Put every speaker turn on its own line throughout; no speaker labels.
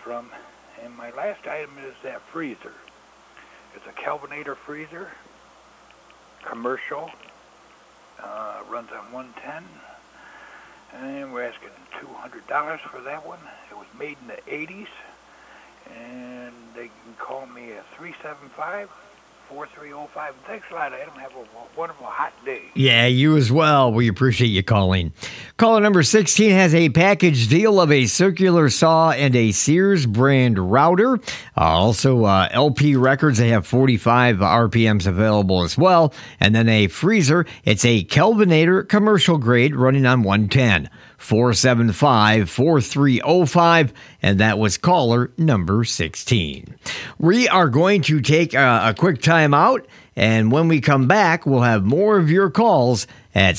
from. And my last item is that freezer. It's a Kelvinator freezer, commercial, runs on 110, and we're asking $200 for that one. It was made in the 80s, and they can call me at 375-4305. Thanks a lot, Adam. Have a wonderful hot day.
Yeah, you as well. We appreciate you calling. Caller number 16 has a package deal of a circular saw and a Sears brand router. Also, LP records. They have 45 RPMs available as well. And then a freezer. It's a Kelvinator commercial grade running on 110. 475-4305, and that was caller number 16. We are going to take a quick time out, and when we come back, we'll have more of your calls at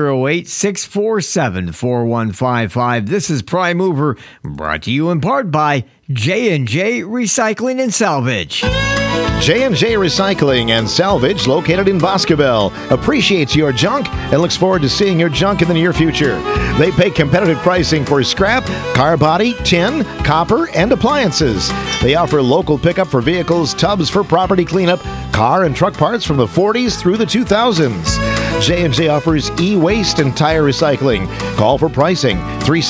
608-647-4155. This is Prime Mover, brought to you in part by J&J Recycling and Salvage.
J&J Recycling and Salvage, located in Boscobel, appreciates your junk and looks forward to seeing your junk in the near future. They pay competitive pricing for scrap, car body, tin, copper, and appliances. They offer local pickup for vehicles, tubs for property cleanup, car and truck parts from the 40s through the 2000s. J&J offers e-waste and tire recycling. Call for pricing,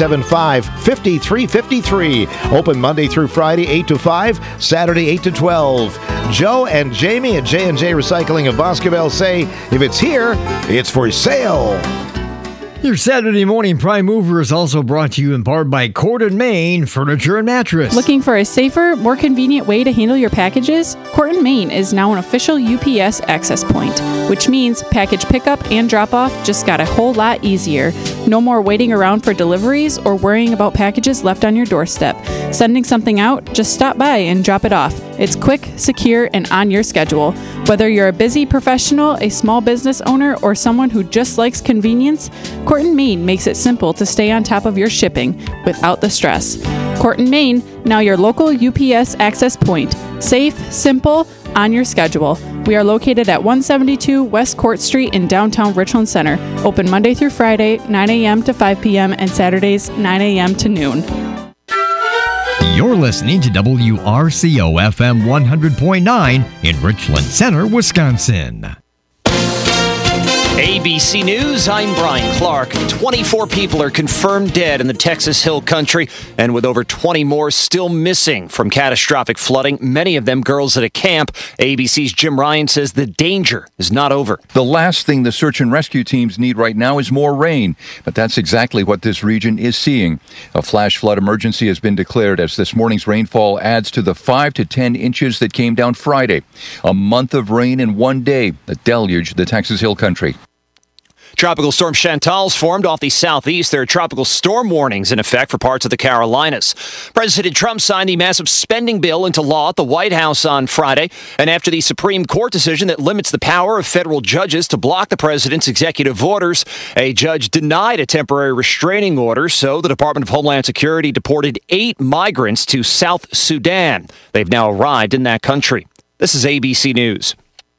375-5353. Open Monday through Friday, 8 to 5, Saturday, 8 to 12. Joe and Jamie at J&J Recycling of Boscobel say, if it's here, it's for sale.
Your Saturday morning Prime Mover is also brought to you in part by Corton, Maine Furniture and Mattress.
Looking for a safer, more convenient way to handle your packages? Corton, Maine is now an official UPS access point, which means package pickup and drop-off just got a whole lot easier. No more waiting around for deliveries or worrying about packages left on your doorstep. Sending something out? Just stop by and drop it off. It's quick, secure, and on your schedule. Whether you're a busy professional, a small business owner, or someone who just likes convenience, Corton, Maine makes it simple to stay on top of your shipping without the stress. Corton, Maine, now your local UPS access point. Safe, simple, on your schedule. We are located at 172 West Court Street in downtown Richland Center. Open Monday through Friday, 9 a.m. to 5 p.m. and Saturdays, 9 a.m. to noon.
You're listening to WRCO-FM 100.9 in Richland Center, Wisconsin.
ABC News, I'm Brian Clark. 24 people are confirmed dead in the Texas Hill Country, and with over 20 more still missing from catastrophic flooding, many of them girls at a camp. ABC's Jim Ryan says the danger is not over.
The last thing the search and rescue teams need right now is more rain, but that's exactly what this region is seeing. A flash flood emergency has been declared as this morning's rainfall adds to the 5 to 10 inches that came down Friday. A month of rain in one day that deluged the Texas Hill Country.
Tropical storm Chantal's formed off the southeast. There are tropical storm warnings in effect for parts of the Carolinas. President Trump signed the massive spending bill into law at the White House on Friday. And after the Supreme Court decision that limits the power of federal judges to block the president's executive orders, a judge denied a temporary restraining order. So the Department of Homeland Security deported 8 migrants to South Sudan. They've now arrived in that country. This is ABC News.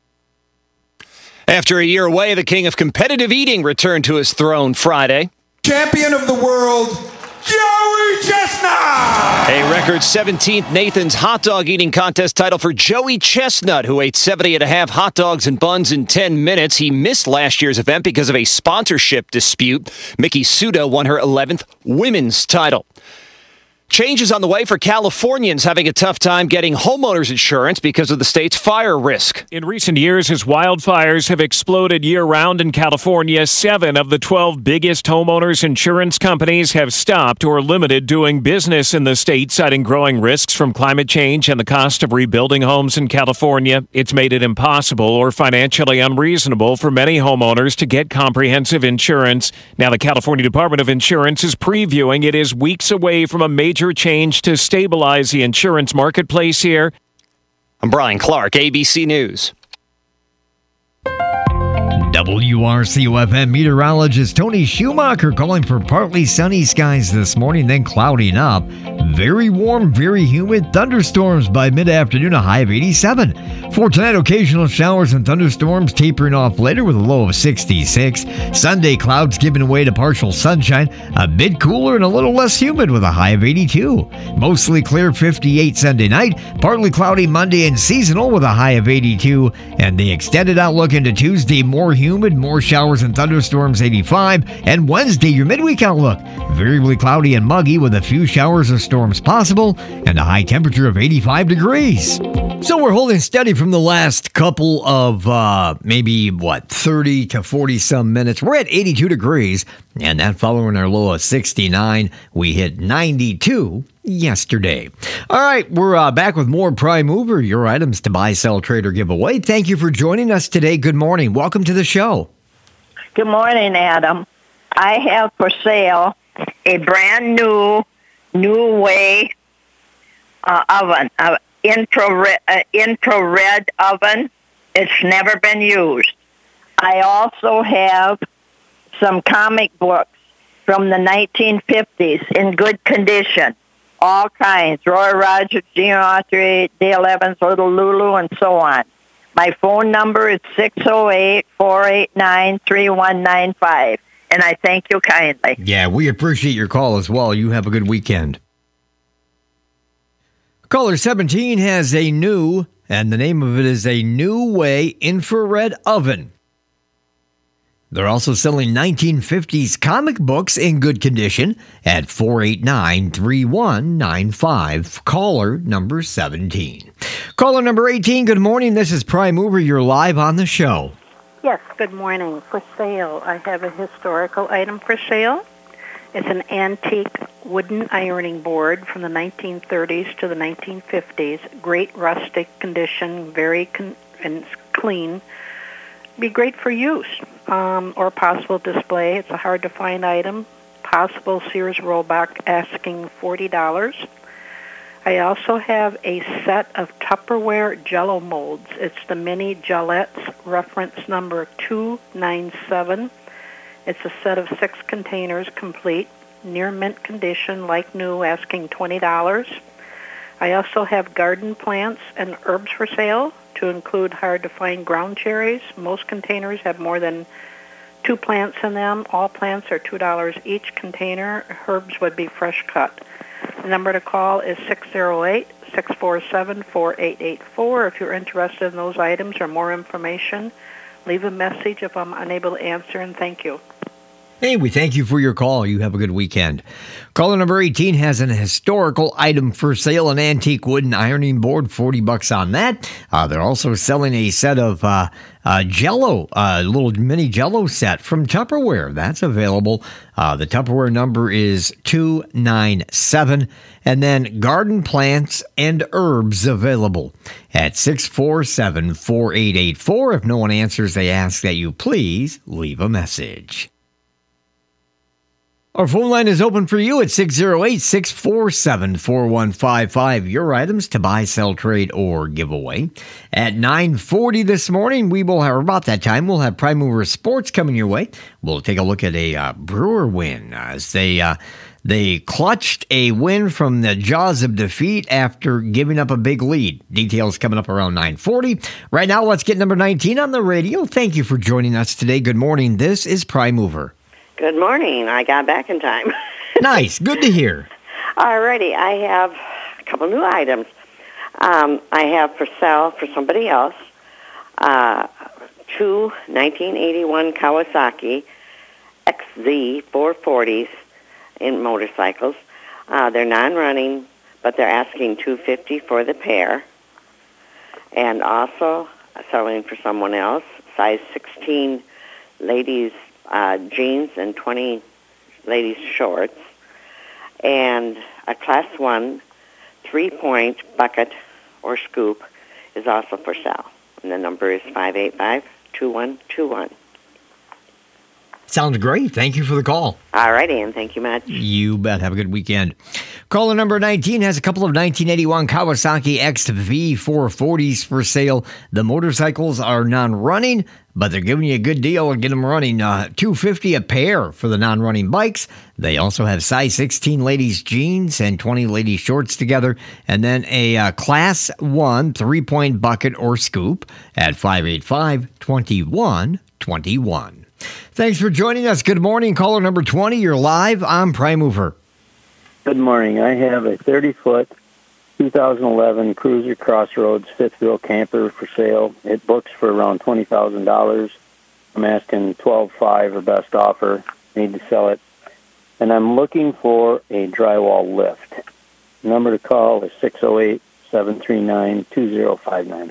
After a year away, the king of competitive eating returned to his throne Friday.
Champion of the world, Joey Chestnut!
A record 17th Nathan's hot dog eating contest title for Joey Chestnut, who ate 70.5 hot dogs and buns in 10 minutes. He missed last year's event because of a sponsorship dispute. Mickey Suda won her 11th women's title. Changes on the way for Californians having a tough time getting homeowners insurance because of the state's fire risk.
In recent years, as wildfires have exploded year-round in California, 7 of the 12 biggest homeowners insurance companies have stopped or limited doing business in the state, citing growing risks from climate change and the cost of rebuilding homes in California. It's made it impossible or financially unreasonable for many homeowners to get comprehensive insurance. Now, the California Department of Insurance is previewing it is weeks away from a major change to stabilize the insurance marketplace here.
I'm Brian Clark, ABC News.
WRCO-FM meteorologist Tony Schumacher calling for partly sunny skies this morning, then clouding up. Very warm, very humid, thunderstorms by mid-afternoon, a high of 87. For tonight, occasional showers and thunderstorms tapering off later with a low of 66. Sunday, clouds giving way to partial sunshine, a bit cooler and a little less humid with a high of 82. Mostly clear, 58 Sunday night, partly cloudy Monday and seasonal with a high of 82. And the extended outlook into Tuesday, more humid, more showers and thunderstorms, 85. And Wednesday, your midweek outlook, variably cloudy and muggy with a few showers or storms possible and a high temperature of 85 degrees. So we're holding steady from the last couple of 30 to 40 some minutes. We're at 82 degrees, and that following our low of 69. We hit 92 yesterday. All right, we're back with more Prime Mover, your items to buy, sell, trade, or give away. Thank you for joining us today. Good morning. Welcome to the show.
Good morning, Adam. I have for sale a brand new way oven, infrared oven. It's never been used. I also have some comic books from the 1950s in good condition. All kinds, Roy Rogers, Gene Autry, Dale Evans, Little Lulu, and so on. My phone number is 608-489-3195, and I thank you kindly.
Yeah, we appreciate your call as well. You have a good weekend. Caller 17 has a new, and the name of it is a New Way infrared oven. They're also selling 1950s comic books in good condition at 489-3195. Caller number 17. Caller number 18, good morning. This is Prime Mover. You're live on the show.
Yes, good morning. For sale, I have a historical item for sale. It's an antique wooden ironing board from the 1930s to the 1950s. Great rustic condition, very clean. Be great for use or possible display. It's a hard-to-find item. Possible Sears rollback asking $40. I also have a set of Tupperware Jell-O molds. It's the mini Gillettes, reference number 297. It's a set of 6 containers complete, near mint condition, like new, asking $20. I also have garden plants and herbs for sale, to include hard-to-find ground cherries. Most containers have more than 2 plants in them. All plants are $2 each container. Herbs would be fresh cut. The number to call is 608-647-4884. If you're interested in those items or more information, leave a message if I'm unable to answer, and thank you.
Hey, we thank you for your call. You have a good weekend. Caller number 18 has an historical item for sale, an antique wooden ironing board, $40 on that. They're also selling a set of Jell-O, a little mini Jell-O set from Tupperware. That's available. The Tupperware number is 297. And then garden plants and herbs available at 647-4884. If no one answers, they ask that you please leave a message. Our phone line is open for you at 608-647-4155. Your items to buy, sell, trade, or give away. At 9:40 this morning, we will have, about that time, we'll have Prime Mover Sports coming your way. We'll take a look at a Brewer win as they clutched a win from the jaws of defeat after giving up a big lead. Details coming up around 9:40. Right now, let's get number 19 on the radio. Thank you for joining us today. Good morning. This is Prime Mover.
Good morning. I got back in time.
Nice. Good to hear.
All righty. I have a couple new items. I have for sale for somebody else 2 1981 Kawasaki XZ 440s in motorcycles. They're non-running, but they're asking $250 for the pair. And also selling for someone else, size 16 ladies jeans and 20 ladies shorts, and a class 1 3-point bucket or scoop is also for sale. And the number is 585-2121.
Sounds great. Thank you for the call.
All righty, and thank you much.
You bet. Have a good weekend. Caller number 19 has a couple of 1981 Kawasaki XV440s for sale. The motorcycles are non-running, but they're giving you a good deal to get them running. $250 a pair for the non-running bikes. They also have size 16 ladies jeans and 20 ladies shorts together, and then a Class 1 3-point bucket or scoop at 585-2121. Thanks for joining us. Good morning. Caller number 20, you're live on Prime Mover.
Good morning. I have a 30-foot 2011 Cruiser Crossroads fifth wheel camper for sale. It books for around $20,000. I'm asking $12,500 or best offer. Need to sell it. And I'm looking for a drywall lift. The number to call is 608-739-2059.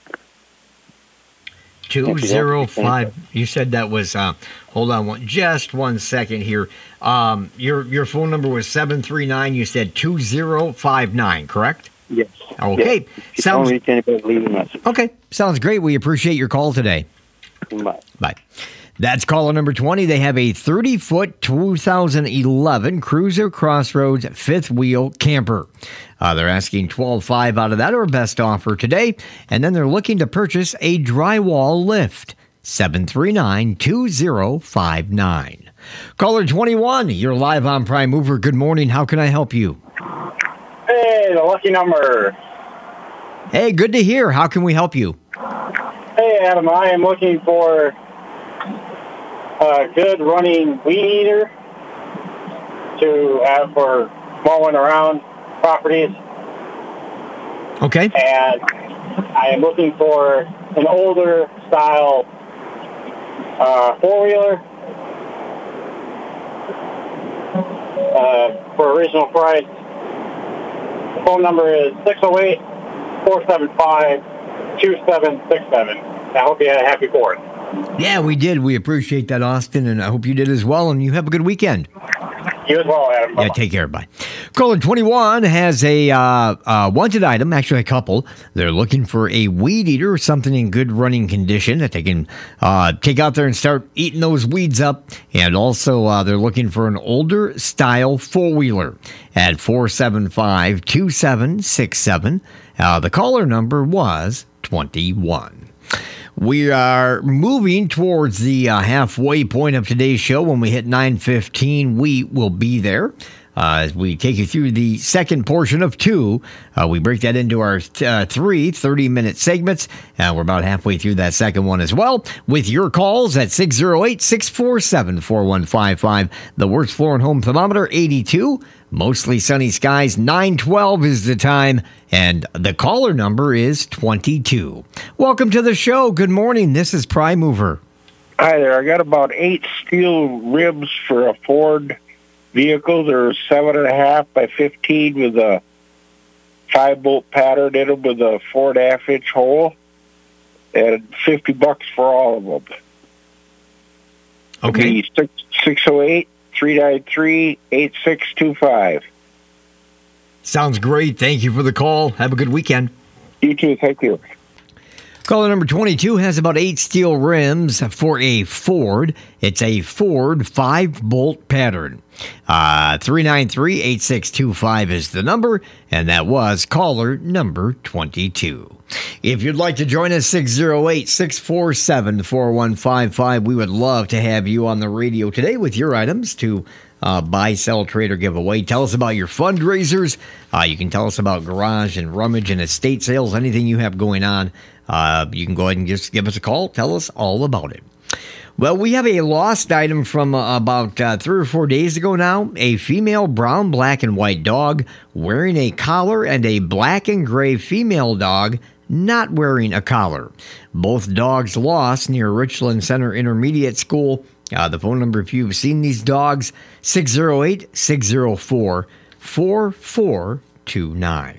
205. You said that was. Hold on, just 1 second here. Your phone number was 739. You said 2059, correct?
Yes.
Okay.
Yes. Sounds. Don't reach anybody, leave a message.
Okay. Sounds great. We appreciate your call today.
Bye.
Bye. That's caller number 20. They have a 30-foot 2011 Cruiser Crossroads fifth wheel camper. They're asking $12,500 out of that, or best offer today. And then they're looking to purchase a drywall lift. 739-2059. Caller 21, you're live on Prime Mover. Good morning. How can I help you?
Hey, the lucky number.
Hey, good to hear. How can we help you?
Hey, Adam, I am looking for a good running weed eater to have for mowing around properties.
Okay.
And I am looking for an older style four-wheeler for a reasonable price. The phone number is 608-475-2767. I hope you had a happy 4th.
Yeah, we did. We appreciate that, Austin, and I hope you did as well, and you have a good weekend.
You as well, Adam. Bye-bye.
Yeah, take care. Bye. Caller 21 has a wanted item, actually a couple. They're looking for a weed eater, something in good running condition that they can take out there and start eating those weeds up. And also, they're looking for an older style four-wheeler at 475-2767. The caller number was 21. We are moving towards the halfway point of today's show. When we hit 9:15, we will be there. As we take you through the second portion of 2, we break that into our 3 30-minute segments. We're about halfway through that second one as well. With your calls at 608-647-4155. The worst floor and home thermometer, 82. Mostly sunny skies, 912 is the time. And the caller number is 22. Welcome to the show. Good morning. This is Prime Mover.
Hi there. I got about 8 steel ribs for a Ford vehicle. They're 7.5 by 15 with a 5-bolt pattern in them with a 4.5-inch hole. And $50 for all of them.
Okay.
608-393-8625.
Sounds great. Thank you for the call. Have a good weekend.
You too. Thank you.
Caller number 22 has about 8 steel rims for a Ford. It's a Ford 5-bolt pattern. 393-8625 is the number, and that was caller number 22. If you'd like to join us, 608-647-4155. We would love to have you on the radio today with your items to buy, sell, trade, or give away. Tell us about your fundraisers. You can tell us about garage and rummage and estate sales, anything you have going on. You can go ahead and just give us a call. Tell us all about it. Well, we have a lost item from about 3 or 4 days ago now. A female brown, black, and white dog wearing a collar and a black and gray female dog not wearing a collar. Both dogs lost near Richland Center Intermediate School. The phone number, if you've seen these dogs, 608-604-4429.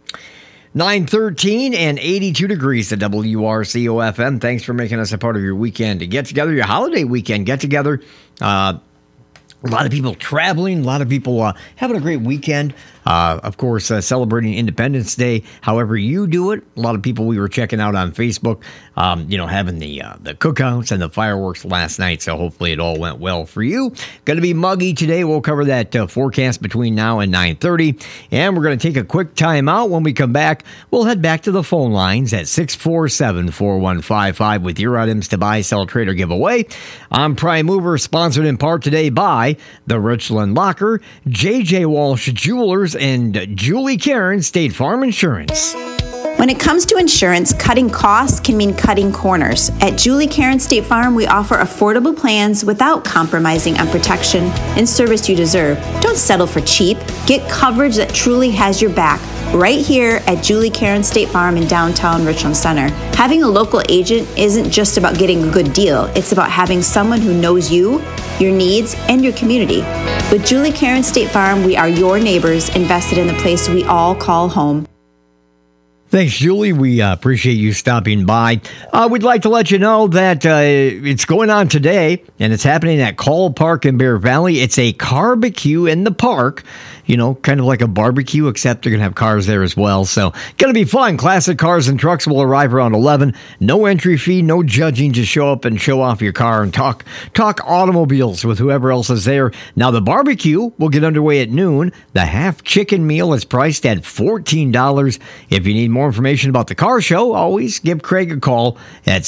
9:13 and 82 degrees at WRCO-FM. Thanks for making us a part of your weekend get-together, your holiday weekend get-together. A lot of people traveling, a lot of people having a great weekend. Of course, celebrating Independence Day. However you do it, a lot of people we were checking out on Facebook, having the cookouts and the fireworks last night. So hopefully it all went well for you. Going to be muggy today. We'll cover that forecast between now and 9:30. And we're going to take a quick time out. When we come back, we'll head back to the phone lines at 647-4155 with your items to buy, sell, trade, or give away. I'm Prime Mover, sponsored in part today by the Richland Locker, J.J. Walsh Jewelers, and Julie Karen State Farm Insurance.
When it comes to insurance, cutting costs can mean cutting corners. At Julie Karen State Farm, we offer affordable plans without compromising on protection and service you deserve. Don't settle for cheap. Get coverage that truly has your back right here at Julie Karen State Farm in downtown Richland Center. Having a local agent isn't just about getting a good deal. It's about having someone who knows you, your needs, and your community. With Julie Karen State Farm, we are your neighbors invested in the place we all call home.
Thanks, Julie. We appreciate you stopping by. We'd like to let you know that it's going on today, and it's happening at Call Park in Bear Valley. It's a barbecue in the park, kind of like a barbecue, except they're going to have cars there as well. So, going to be fun. Classic cars and trucks will arrive around 11. No entry fee, no judging. Just show up and show off your car and talk automobiles with whoever else is there. Now, the barbecue will get underway at noon. The half chicken meal is priced at $14. If you need more information about the car show, always give Craig a call at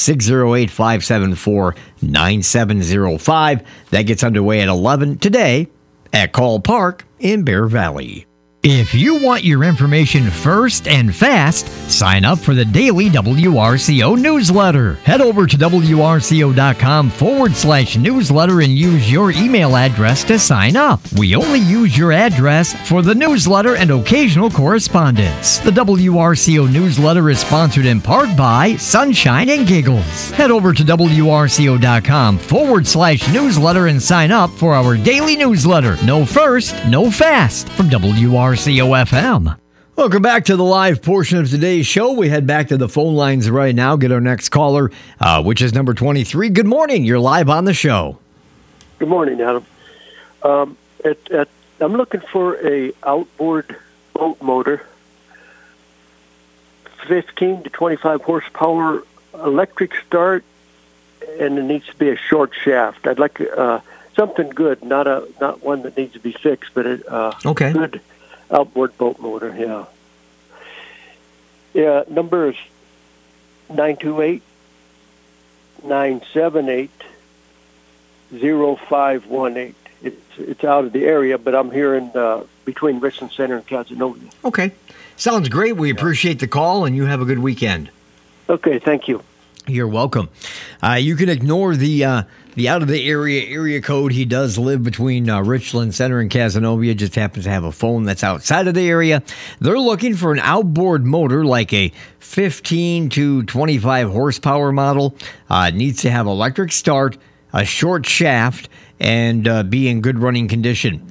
608-574-9705. That gets underway at 11 today at Call Park in Bear Valley. If you want your information first and fast, sign up for the daily WRCO newsletter. Head over to WRCO.com/newsletter and use your email address to sign up. We only use your address for the newsletter and occasional correspondence. The WRCO newsletter is sponsored in part by Sunshine and Giggles. Head over to WRCO.com/newsletter and sign up for our daily newsletter. No first, no fast from WRCO FM. Welcome back to the live portion of today's show. We head back to the phone lines right now. Get our next caller, which is number 23. Good morning. You're live on the show.
Good morning, Adam. I'm looking for a outboard boat motor, 15 to 25 horsepower, electric start, and it needs to be a short shaft. I'd like something good, not one that needs to be fixed, but a good outboard boat motor, yeah. Yeah, number is 928-978-0518. It's out of the area, but I'm here in between Richland Center and Casanova.
Okay. Sounds great. We appreciate the call, and you have a good weekend.
Okay, thank you.
You're welcome. You can ignore the out of the area code. He does live between Richland Center and Casanova. Just happens to have a phone that's outside of the area. They're looking for an outboard motor, like a 15 to 25 horsepower model. Needs to have electric start, a short shaft, and be in good running condition.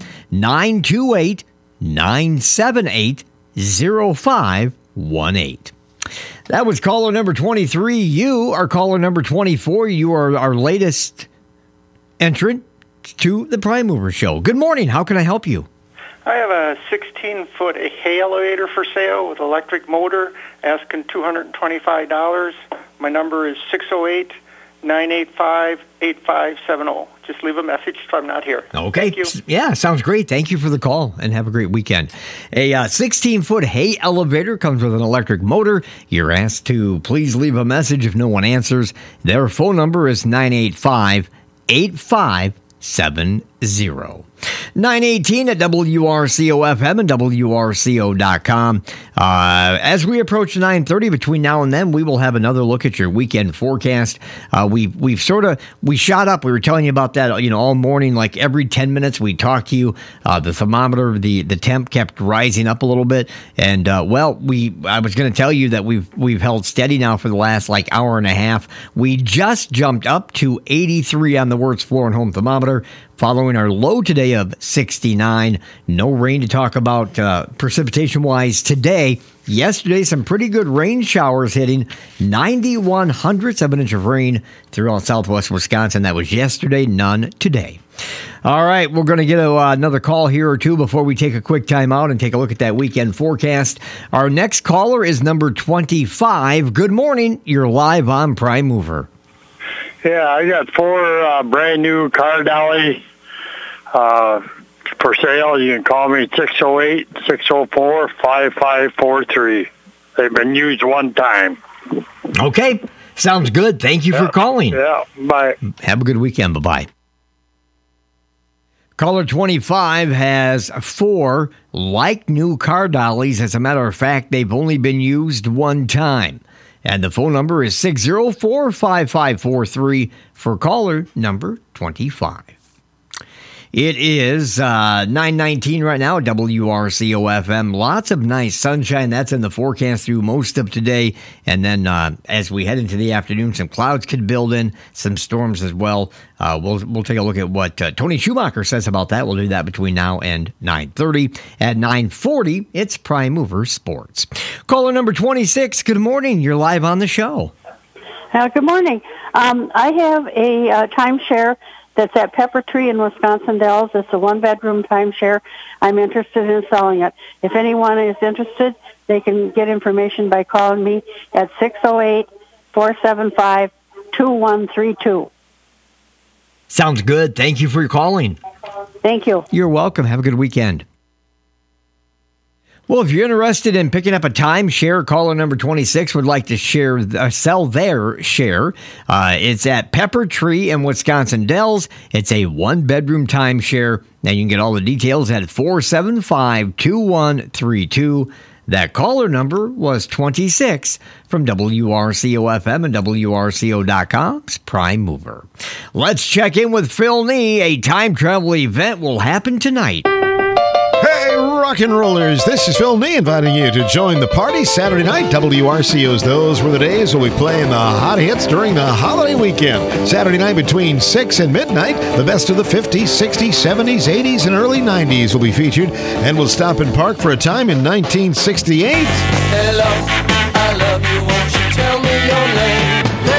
928-978-0518. That was caller number 23. You are caller number 24. You are our latest entrant to the Prime Mover Show. Good morning. How can I help you?
I have a 16-foot hay elevator for sale with electric motor, asking $225. My number is 608-985-8570. Just leave a message if I'm not here.
Okay.
Thank you.
Yeah, sounds great. Thank you for the call, and have a great weekend. A 16-foot hay elevator comes with an electric motor. You're asked to please leave a message if no one answers. Their phone number is 985-8570. 918 at WRCO-FM and WRCO.com. As we approach 9:30, between now and then, we will have another look at your weekend forecast. We shot up. We were telling you about that, all morning. Like every 10 minutes, we talked to you. The thermometer, the temp kept rising up a little bit, and I was going to tell you that we've held steady now for the last hour and a half. We just jumped up to 83 on the Wertz Floor and Home thermometer. following our low today of 69. No rain to talk about precipitation-wise today. Yesterday, some pretty good rain showers hitting 91/100ths of an inch of rain throughout southwest Wisconsin. That was yesterday, none today. All right, we're going to get another call here or two before we take a quick time out and take a look at that weekend forecast. Our next caller is number 25. Good morning. You're live on Prime Mover.
Yeah, I got 4 brand new car dolly for sale. You can call me 608-604-5543. They've been used one time.
Okay, sounds good. Thank you for calling.
Yeah, bye.
Have a good weekend. Bye-bye. Caller 25 has 4 like-new car dollies. As a matter of fact, they've only been used one time. And the phone number is 604-5543 for caller number 25. It is 9:19 right now at WRCO-FM. Lots of nice sunshine. That's in the forecast through most of today. And then as we head into the afternoon, some clouds could build in, some storms as well. We'll take a look at what Tony Schumacher says about that. We'll do that between now and 9:30. At 9:40, it's Prime Mover Sports. Caller number 26, good morning. You're live on the show.
Good morning. I have a timeshare that's at Pepper Tree in Wisconsin Dells. It's a 1-bedroom timeshare. I'm interested in selling it. If anyone is interested, they can get information by calling me at 608-475-2132.
Sounds good. Thank you for calling.
Thank you.
You're welcome. Have a good weekend. Well, if you're interested in picking up a timeshare, caller number 26 would like to sell their share. It's at Pepper Tree in Wisconsin Dells. It's a 1-bedroom timeshare. Now you can get all the details at 475-2132. That caller number was 26 from WRCO-FM and WRCO.com's Prime Mover. Let's check in with Phil Nee. A time travel event will happen tonight.
Hey, rock and rollers, this is Phil Nee inviting you to join the party Saturday night. WRCO's Those Were the Days will be playing the hot hits during the holiday weekend. Saturday night between 6 and midnight, the best of the 50s, 60s, 70s, 80s, and early 90s will be featured, and we'll stop and park for a time in 1968.
Hello, I love you, won't you tell me your name?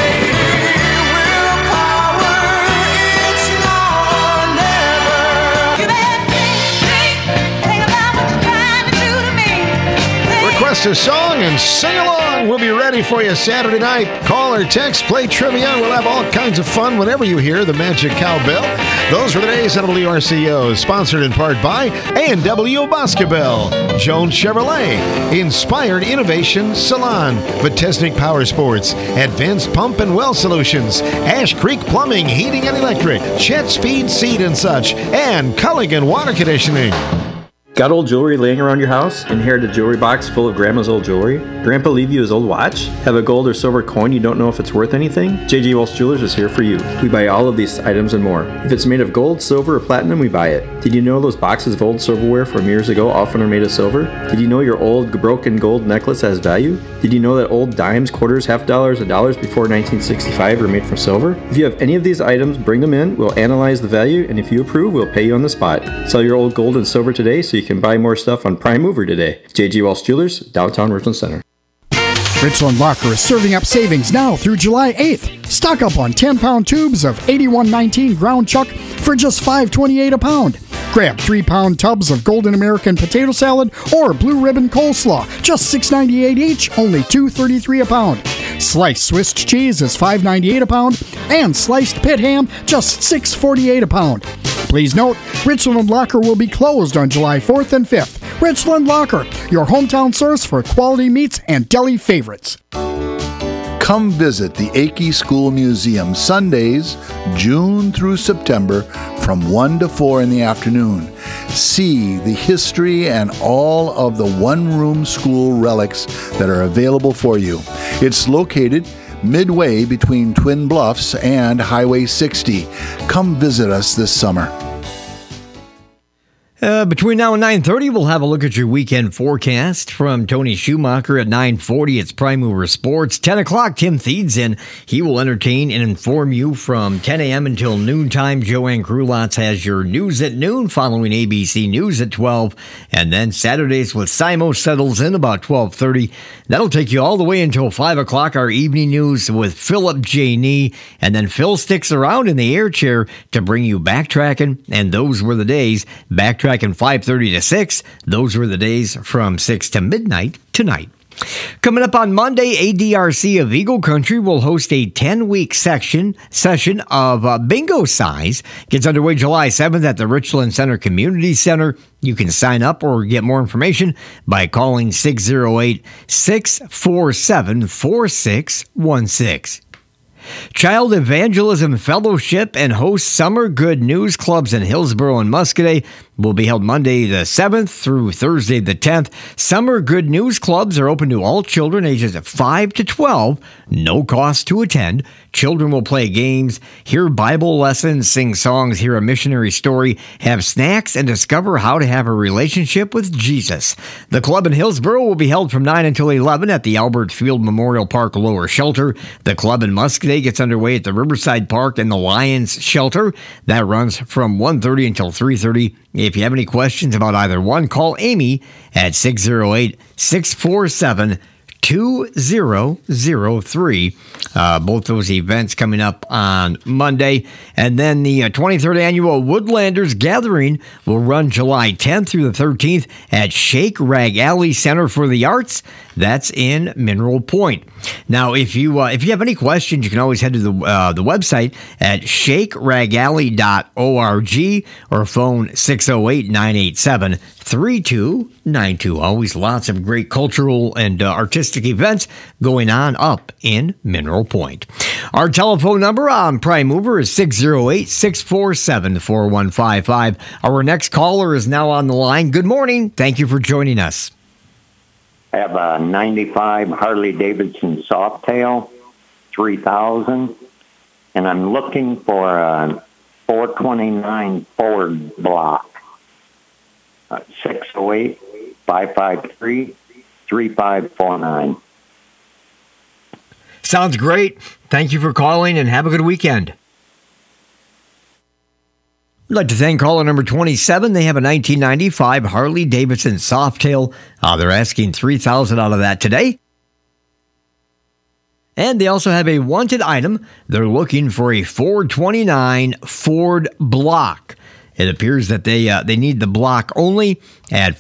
Request a song and sing along. We'll be ready for you Saturday night. Call or text, play trivia. We'll have all kinds of fun whenever you hear the magic cowbell. Those were the days at WRCO, sponsored in part by A&W Boscobel, Jones Chevrolet, Inspired Innovation Salon, Vitesnik Power Sports, Advanced Pump and Well Solutions, Ash Creek Plumbing, Heating and Electric, Chet's Feed, Seed and Such, and Culligan Water Conditioning.
Got old jewelry laying around your house? Inherited a jewelry box full of Grandma's old jewelry? Grandpa leave you his old watch? Have a gold or silver coin you don't know if it's worth anything? J.G. Walsh Jewelers is here for you. We buy all of these items and more. If it's made of gold, silver, or platinum, we buy it. Did you know those boxes of old silverware from years ago often are made of silver? Did you know your old broken gold necklace has value? Did you know that old dimes, quarters, half dollars, and dollars before 1965 were made from silver? If you have any of these items, bring them in. We'll analyze the value, and if you approve, we'll pay you on the spot. Sell your old gold and silver today so you can buy more stuff on Prime Mover today. J.G. Walsh Jewelers, downtown Richland Center.
Richland Locker is serving up savings now through July 8th. Stock up on 10-pound tubes of 8119 ground chuck for just $5.28 a pound. Grab 3-pound tubs of Golden American potato salad or Blue Ribbon coleslaw, just $6.98 each, only $2.33 a pound. Sliced Swiss cheese is $5.98 a pound, and sliced pit ham just $6.48 a pound. Please note, Richland Locker will be closed on July 4th and 5th. Richland Locker, your hometown source for quality meats and deli favorites.
Come visit the Akey School Museum Sundays, June through September, from 1 to 4 in the afternoon. See the history and all of the one-room school relics that are available for you. It's located midway between Twin Bluffs and Highway 60. Come visit us this summer.
Between now and 9:30, we'll have a look at your weekend forecast from Tony Schumacher. At 9:40, it's Prime Mover Sports. 10 o'clock, Tim Thiedes in. He will entertain and inform you from 10 a.m. until noontime. Joanne Krulotz has your news at noon, following ABC News at 12. And then Saturdays with Simo settles in about 12:30. That'll take you all the way until 5 o'clock, our evening news with Philip J. Nee. And then Phil sticks around in the air chair to bring you Backtracking. And those were the days. Backtracking 5:30 to 6. Those were the days from 6 to midnight tonight. Coming up on Monday, ADRC of Eagle Country will host a 10-week session of bingo size. Gets underway July 7th at the Richland Center Community Center. You can sign up or get more information by calling 608-647-4616. Child Evangelism Fellowship and host Summer Good News Clubs in Hillsborough and Muscadet will be held Monday the 7th through Thursday the 10th. Summer Good News Clubs are open to all children ages 5 to 12, no cost to attend. Children will play games, hear Bible lessons, sing songs, hear a missionary story, have snacks, and discover how to have a relationship with Jesus. The club in Hillsborough will be held from 9 until 11 at the Albert Field Memorial Park Lower Shelter. The club in Muscadet gets underway at the Riverside Park and the Lions Shelter. That runs from 1:30 until 3:30. If you have any questions about either one, call Amy at 608-647-2003. Both those events coming up on Monday. And then the 23rd Annual Woodlanders Gathering will run July 10th through the 13th at Shake Rag Alley Center for the Arts. That's in Mineral Point. Now, if you have any questions, you can always head to the website at shakeragalley.org or phone 608-987-3292. Always lots of great cultural and artistic events going on up in Mineral Point. Our telephone number on Prime Mover is 608-647-4155. Our next caller is now on the line. Good morning. Thank you for joining us.
I have a 95 Harley-Davidson Softail, 3000, and I'm looking for a 429 Ford block, 608-553-3549.
Sounds great. Thank you for calling and have a good weekend. I'd like to thank caller number 27. They have a 1995 Harley-Davidson Softail. They're asking $3,000 out of that today. And they also have a wanted item. They're looking for a 429 Ford block. It appears that they need the block only at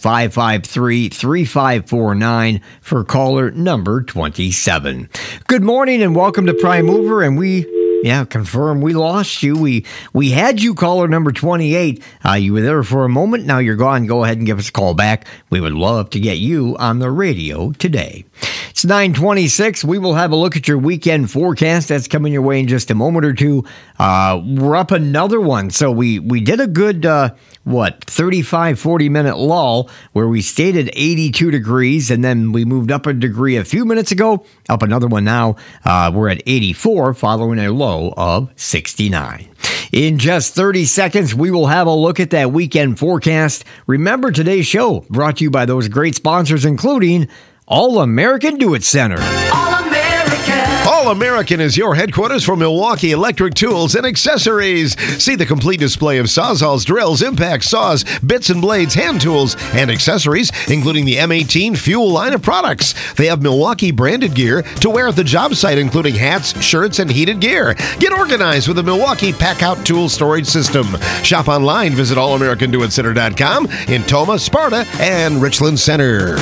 553-3549 for caller number 27. Good morning and welcome to Prime Mover. And confirm we lost you. We had you caller number 28. You were there for a moment. Now you're gone. Go ahead and give us a call back. We would love to get you on the radio today. It's 9:26. We will have a look at your weekend forecast. That's coming your way in just a moment or two. We're up another one. So we did a good 35-40 minute lull where we stayed at 82 degrees and then we moved up a degree a few minutes ago. Up another one now. We're at 84 following a low of 69. In just 30 seconds, we will have a look at that weekend forecast. Remember, today's show brought to you by those great sponsors, including All American Do-It Center.
All American is your headquarters for Milwaukee electric tools and accessories. See the complete display of sawzalls, drills, impact saws, bits and blades, hand tools, and accessories, including the M18 Fuel line of products. They have Milwaukee branded gear to wear at the job site, including hats, shirts, and heated gear. Get organized with the Milwaukee Pack-Out Tool Storage System. Shop online. Visit allamericandoitcenter.com in Toma, Sparta, and Richland Center.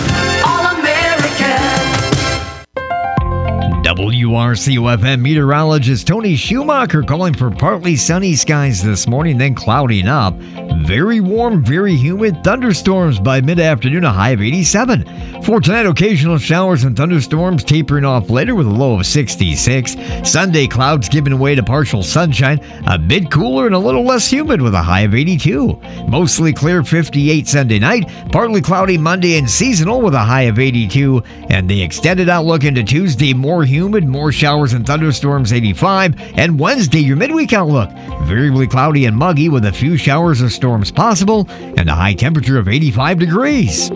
WRCO-FM meteorologist Tony Schumacher calling for partly sunny skies this morning, then clouding up. Very warm, very humid. Thunderstorms by mid-afternoon, a high of 87. For tonight, occasional showers and thunderstorms tapering off later with a low of 66. Sunday, clouds giving way to partial sunshine. A bit cooler and a little less humid with a high of 82. Mostly clear, 58 Sunday night. Partly cloudy Monday and seasonal with a high of 82. And the extended outlook into Tuesday, more humid humid, more showers and thunderstorms, 85. And Wednesday, your midweek outlook, variably cloudy and muggy with a few showers or storms possible and a high temperature of 85 degrees.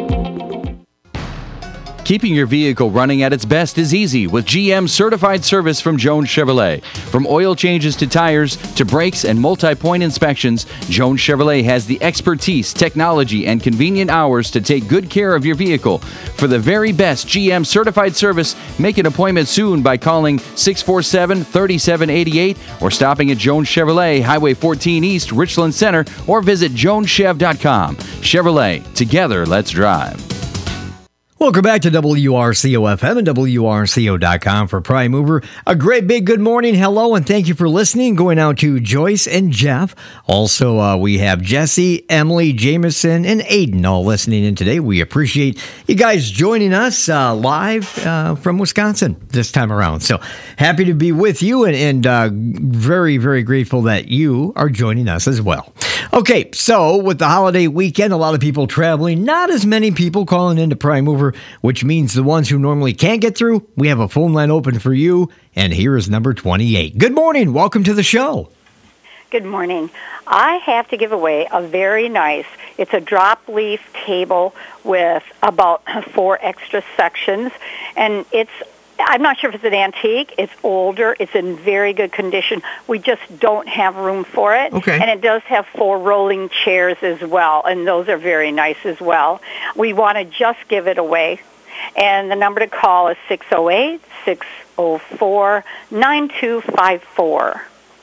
Keeping your vehicle running at its best is easy with GM certified service from Jones Chevrolet. From oil changes to tires to brakes and multi-point inspections, Jones Chevrolet has the expertise, technology, and convenient hours to take good care of your vehicle. For the very best GM certified service, make an appointment soon by calling 647-3788 or stopping at Jones Chevrolet, Highway 14 East, Richland Center, or visit joneschev.com. Chevrolet, together, let's drive.
Welcome back to WRCO-FM and WRCO.com for Prime Mover. A great big good morning, hello, and thank you for listening. Going out to Joyce and Jeff. Also, we have Jesse, Emily, Jameson, and Aiden all listening in today. We appreciate you guys joining us live from Wisconsin this time around. So happy to be with you and very, very grateful that you are joining us as well. Okay, so with the holiday weekend, a lot of people traveling, not as many people calling into Prime Mover, which means the ones who normally can't get through, we have a phone line open for you, and here is number 28. Good morning. Welcome to the show.
Good morning. I have to give away a very nice, it's a drop leaf table with about 4 extra sections, and I'm not sure if it's an antique. It's older. It's in very good condition. We just don't have room for it.
Okay.
And it does have 4 rolling chairs as well, and those are very nice as well. We want to just give it away. And the number to call is 608-604-9254.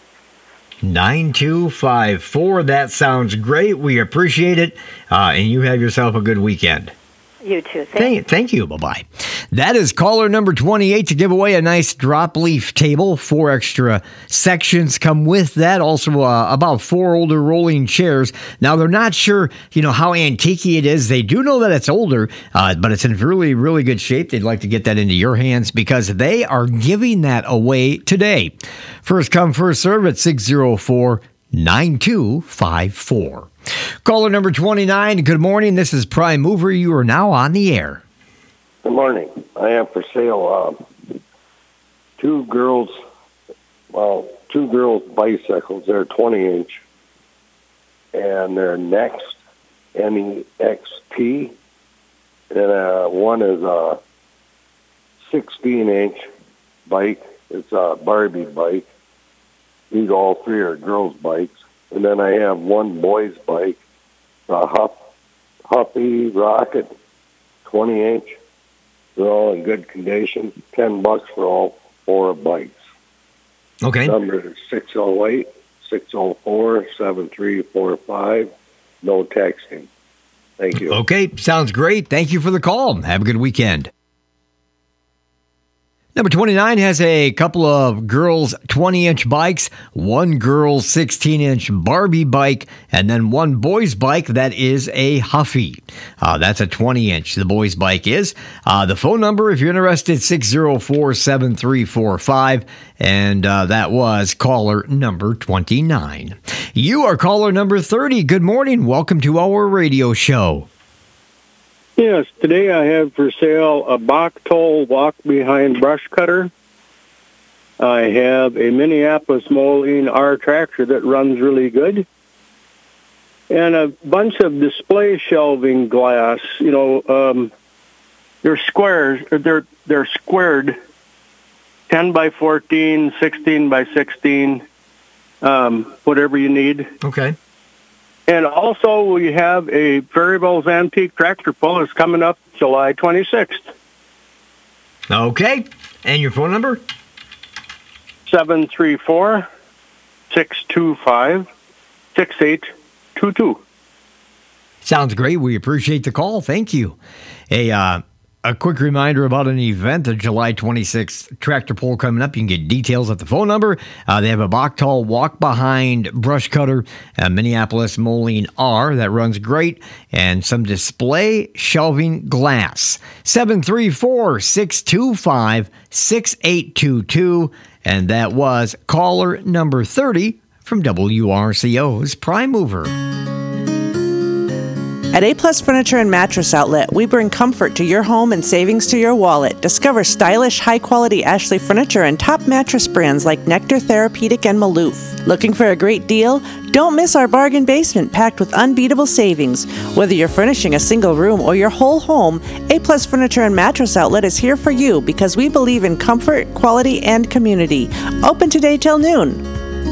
9254. That sounds great. We appreciate it. And you have yourself a good weekend.
You too.
Thank you. Bye-bye. That is caller number 28 to give away a nice drop leaf table. 4 extra sections come with that. Also, about 4 older rolling chairs. Now, they're not sure, how antique it is. They do know that it's older, but it's in really, really good shape. They'd like to get that into your hands because they are giving that away today. First come, first serve at 604-9254. Caller number 29, good morning. This is Prime Mover. You are now on the air.
Good morning. I have for sale two girls bicycles. They're 20-inch, and they're Next, NEXT. And one is a 16-inch bike. It's a Barbie bike. These all 3 are girls' bikes. And then I have one boy's bike, a Huffy Rocket, 20-inch. They're all in good condition. $10 for all 4 bikes.
Okay.
Number is 608-604-7345. No texting. Thank you.
Okay, sounds great. Thank you for the call. Have a good weekend. Number 29 has a couple of girls' 20-inch bikes, one girl's 16-inch Barbie bike, and then one boy's bike that is a Huffy. That's a 20-inch, the boy's bike is. The phone number, if you're interested, 604-7345, and that was caller number 29. You are caller number 30. Good morning. Welcome to our radio show.
Yes, today I have for sale a Bach Toll walk-behind brush cutter. I have a Minneapolis Moline R tractor that runs really good. And a bunch of display shelving glass. They're squares. They're squared, 10 by 14, 16 by 16, whatever you need.
Okay.
And also, we have a Faribault's Antique Tractor Pull that's coming up July 26th.
Okay. And your phone number?
734-625-6822.
Sounds great. We appreciate the call. Thank you. A quick reminder about an event, the July 26th tractor pull coming up. You can get details at the phone number. They have a Bach Toll walk-behind brush cutter, a Minneapolis Moline R that runs great, and some display shelving glass. 734-625-6822, and that was caller number 30 from WRCO's Prime Mover.
At A-Plus Furniture and Mattress Outlet, we bring comfort to your home and savings to your wallet. Discover stylish, high-quality Ashley furniture and top mattress brands like Nectar, Therapeutic, and Maloof. Looking for a great deal? Don't miss our bargain basement packed with unbeatable savings. Whether you're furnishing a single room or your whole home, A-Plus Furniture and Mattress Outlet is here for you because we believe in comfort, quality, and community. Open today till noon.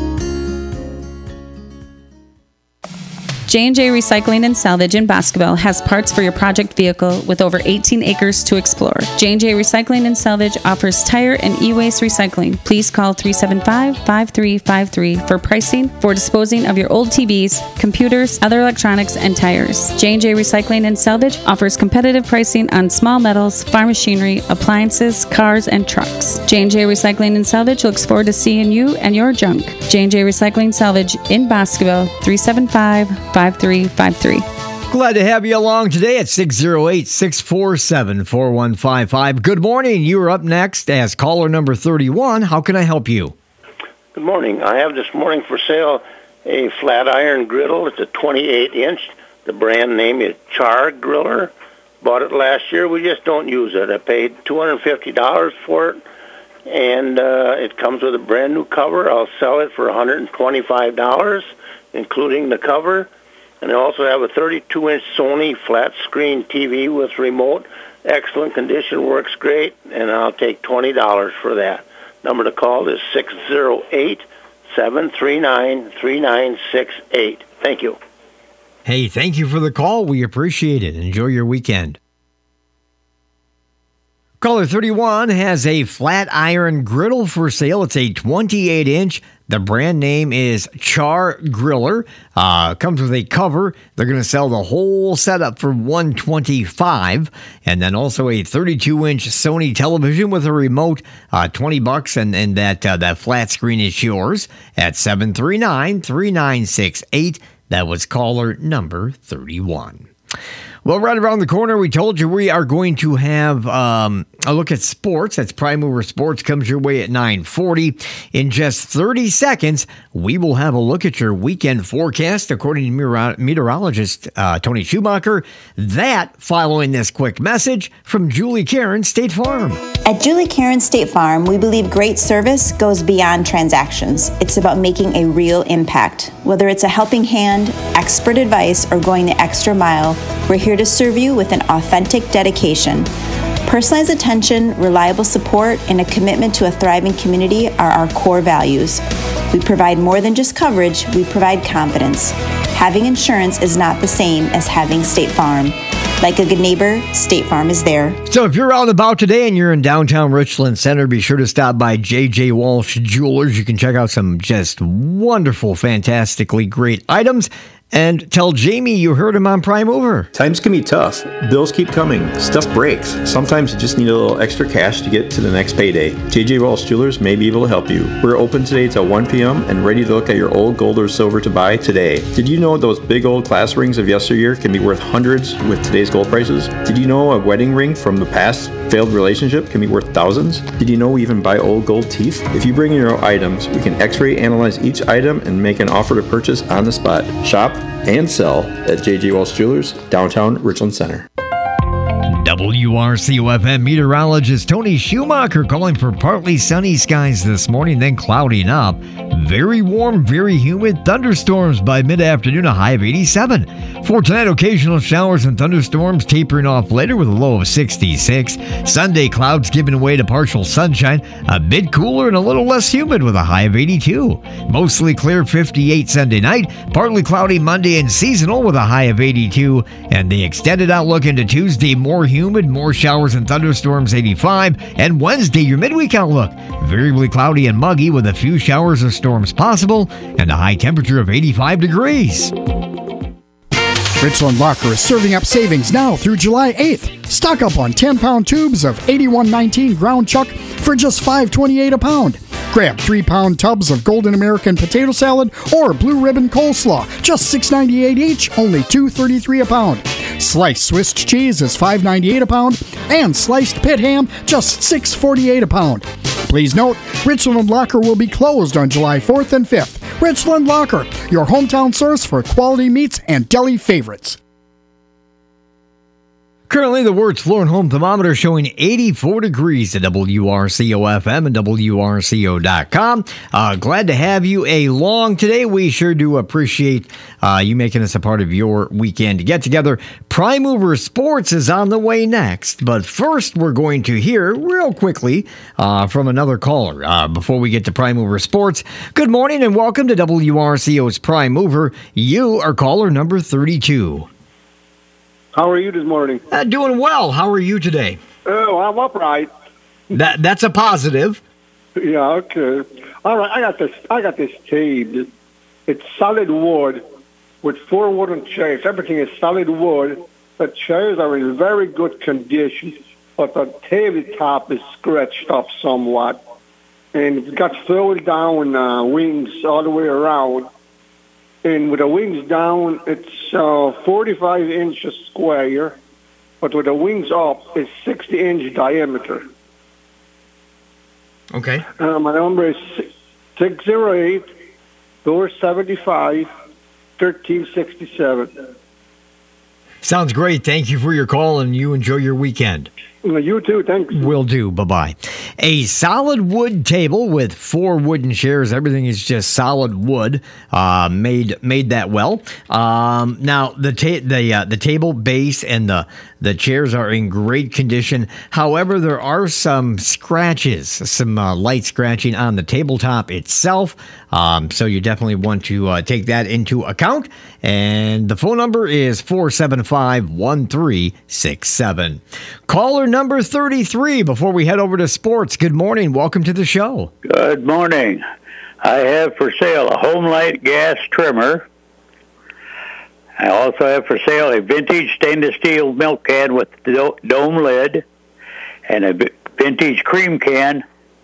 J&J Recycling and Salvage in Boscobel has parts for your project vehicle with over 18 acres to explore. J&J Recycling and Salvage offers tire and e-waste recycling. Please call 375-5353 for pricing for disposing of your old TVs, computers, other electronics, and tires. J&J Recycling and Salvage offers competitive pricing on small metals, farm machinery, appliances, cars, and trucks. J&J Recycling and Salvage looks forward to seeing you and your junk. J&J Recycling Salvage in Boscobel, 375-5353.
Glad to have you along today at 608-647-4155. Good morning. You are up next as caller number 31. How can I help you?
Good morning. I have this morning for sale a flat iron griddle. It's a 28-inch. The brand name is Char Griller. Bought it last year. We just don't use it. I paid $250 for it, and it comes with a brand new cover. I'll sell it for $125, including the cover. And I also have a 32-inch Sony flat-screen TV with remote. Excellent condition, works great, and I'll take $20 for that. Number to call is 608-739-3968. Thank you.
Hey, thank you for the call. We appreciate it. Enjoy your weekend. Caller 31 has a flat iron griddle for sale. It's a 28-inch. The brand name is Char Griller. Comes with a cover. They're going to sell the whole setup for $125, and then also a 32-inch Sony television with a remote, $20, and that flat screen is yours at 739-3968. That was caller number 31. Well, right around the corner, we told you we are going to have a look at sports. That's Prime Mover Sports, comes your way at 9:40. In just 30 seconds, we will have a look at your weekend forecast, according to meteorologist Tony Schumacher. That following this quick message from Julie Karen, State Farm.
At Julie Karen State Farm, we believe great service goes beyond transactions. It's about making a real impact. Whether it's a helping hand, expert advice, or going the extra mile, we're here to serve you with an authentic dedication. Personalized attention, reliable support, and a commitment to a thriving community are our core values. We provide more than just coverage, we provide confidence. Having insurance is not the same as having State Farm. Like a good neighbor, State Farm is there.
So if you're out and about today and you're in downtown Richland Center, be sure to stop by J.J. Walsh Jewelers. You can check out some just wonderful, fantastically great items. And tell Jamie you heard him on Prime Mover.
Times can be tough. Bills keep coming. Stuff breaks. Sometimes you just need a little extra cash to get to the next payday. J.J. Walsh Jewelers may be able to help you. We're open today till 1 p.m. and ready to look at your old gold or silver to buy today. Did you know those big old class rings of yesteryear can be worth hundreds with today's gold prices? Did you know a wedding ring from the past failed relationship can be worth thousands? Did you know we even buy old gold teeth? If you bring in your items, we can x-ray analyze each item and make an offer to purchase on the spot. Shop and sell at J.J. Walsh Jewelers, downtown Richland Center.
WRCO-FM meteorologist Tony Schumacher calling for partly sunny skies this morning, then clouding up. Very warm, very humid. Thunderstorms by mid-afternoon, a high of 87. For tonight, occasional showers and thunderstorms tapering off later with a low of 66. Sunday, clouds giving way to partial sunshine. A bit cooler and a little less humid with a high of 82. Mostly clear, 58 Sunday night. Partly cloudy Monday and seasonal with a high of 82. And the extended outlook into Tuesday, more humid, more showers and thunderstorms, 85. And Wednesday, your midweek outlook, variably cloudy and muggy with a few showers or storms possible and a high temperature of 85 degrees.
Richland Locker is serving up savings now through July 8th. Stock up on 10-pound tubes of 8119 ground chuck for just $5.28 a pound. Grab 3-pound tubs of Golden American potato salad or Blue Ribbon coleslaw, just $6.98 each, only $2.33 a pound. Sliced Swiss cheese is $5.98 a pound, and sliced pit ham, just $6.48 a pound. Please note, Richland Locker will be closed on July 4th and 5th. Richland Locker, your hometown source for quality meats and deli favorites.
Currently, the Wirtz Floor and Home thermometer showing 84 degrees at WRCO-FM and WRCO.com. Glad to have you along today. We sure do appreciate you making us a part of your weekend get-together. Prime Mover Sports is on the way next, but first we're going to hear real quickly from another caller before we get to Prime Mover Sports. Good morning and welcome to WRCO's Prime Mover. You are caller number 32.
How are you this morning?
Doing well. How are you today?
Oh, I'm upright.
That's a positive.
Yeah, okay. All right, I got this table. It's solid wood with 4 wooden chairs. Everything is solid wood. The chairs are in very good condition, but the tabletop is scratched up somewhat. And it's got fold down wings all the way around. And with the wings down, it's 45 inches square, but with the wings up, it's 60-inch diameter.
Okay.
My number is 608-475-1367.
Sounds great. Thank you for your call, and you enjoy your weekend.
You too, thanks.
Will do. Bye-bye. A solid wood table with 4 wooden chairs. Everything is just solid wood, made that well. Now the table base and the chairs are in great condition. However, there are some scratches, some light scratching on the tabletop itself. So you definitely want to take that into account. And the phone number is 475-1367. Caller number 33 before we head over to sports. Good morning. Welcome to the show.
Good morning. I have for sale a Homelight gas trimmer. I also have for sale a vintage stainless steel milk can with dome lid and a vintage cream can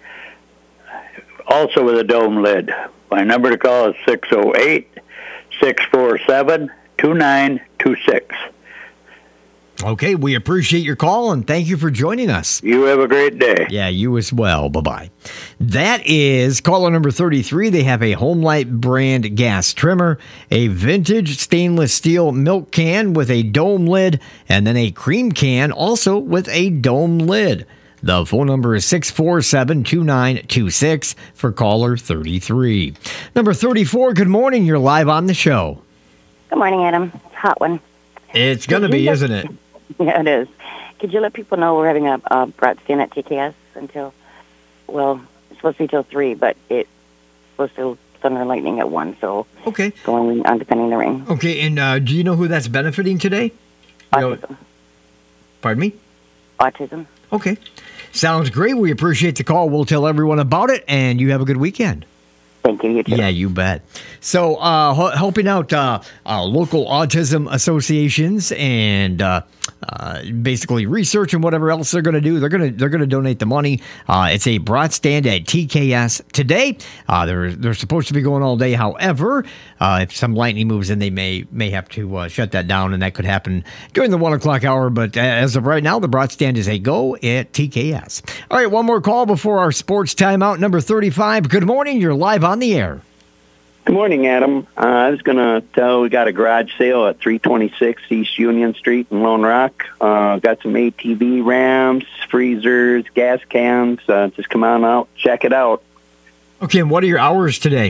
also with a dome lid. My number to call is 608-647-2926.
Okay, we appreciate your call and thank you for joining us.
You have a great day.
Yeah, you as well. Bye-bye. That is caller number 33. They have a Homelight brand gas trimmer, a vintage stainless steel milk can with a dome lid, and then a cream can also with a dome lid. The phone number is 647-2926 for caller 33. Number 34, good morning. You're live on the show.
Good morning, Adam. It's a hot one.
It's going to be, isn't it?
Yeah, it is. Could you let people know we're having a brat stand at TKS until, well, it's supposed to be till 3, but it's supposed to thunder and lightning at 1, so
okay,
going on depending the ring.
Okay, and do you know who that's benefiting today?
Autism.
Pardon me?
Autism.
Okay. Sounds great. We appreciate the call. We'll tell everyone about it, and you have a good weekend.
Thank you. You too.
Yeah, you bet. So, helping out local autism associations and basically research and whatever else they're going to do, they're going to donate the money. It's a brat stand at TKS today. They're supposed to be going all day. However, if some lightning moves in, they may have to shut that down, and that could happen during the 1 o'clock hour. But as of right now, the brat stand is a go at TKS. All right, one more call before our sports timeout. Number 35. Good morning. You're live on the air.
Good morning, Adam. I was going to tell we got a garage sale at 326 East Union Street in Lone Rock. Got some ATV ramps, freezers, gas cans. Just come on out, check it out.
Okay, and what are your hours today?